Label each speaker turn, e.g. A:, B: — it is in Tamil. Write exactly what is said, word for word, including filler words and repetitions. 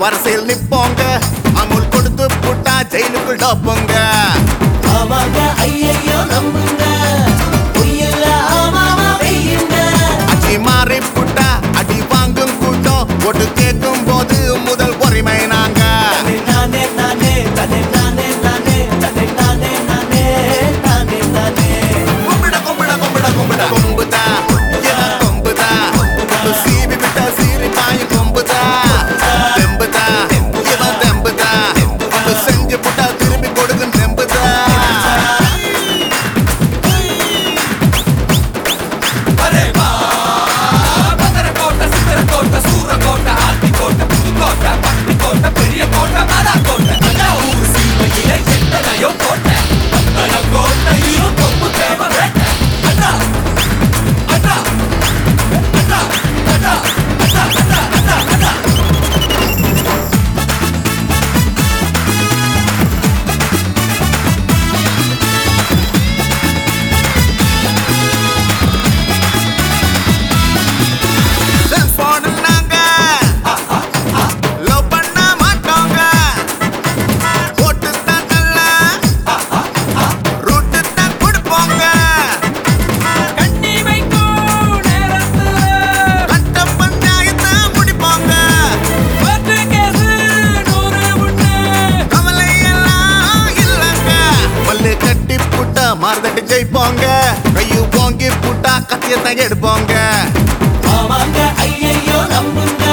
A: வரிசையில் நிப்போங்க அமுல் கொடுத்து புட்டா ஜெயிலுக்குள் டோப்போங்க
B: ஆமாங்க ஐயையோ நம்புங்க பொய்யில்ல ஆமாமா வெய்யுங்க
A: அடி மாறி புட்டா அடி வாங்கும் கூட்டம் ஒட்டு கேட்கும் போது முதல் உரிமை நாங்க
B: நானே நானே தானே நானே நானே தானே நானே நானே நானே நானே
A: கும்பிட கும்பிட கும்பிட கும்பிட கும்புதா இவன் கொம்புதா சீவி விட்டா சீரி பாயும் கொம்புதா தெம்புதா இவன் தெம்புதா செஞ்சு புட்டா திரும்பி கொடுக்கும் தெம்புதா மார்தட்டி ஜெயிப்போங்க கையு போங்கி புட்டா கத்தியத்தான் எடுப்போங்க
B: ஆமாங்க ஐயையோ நம்புங்க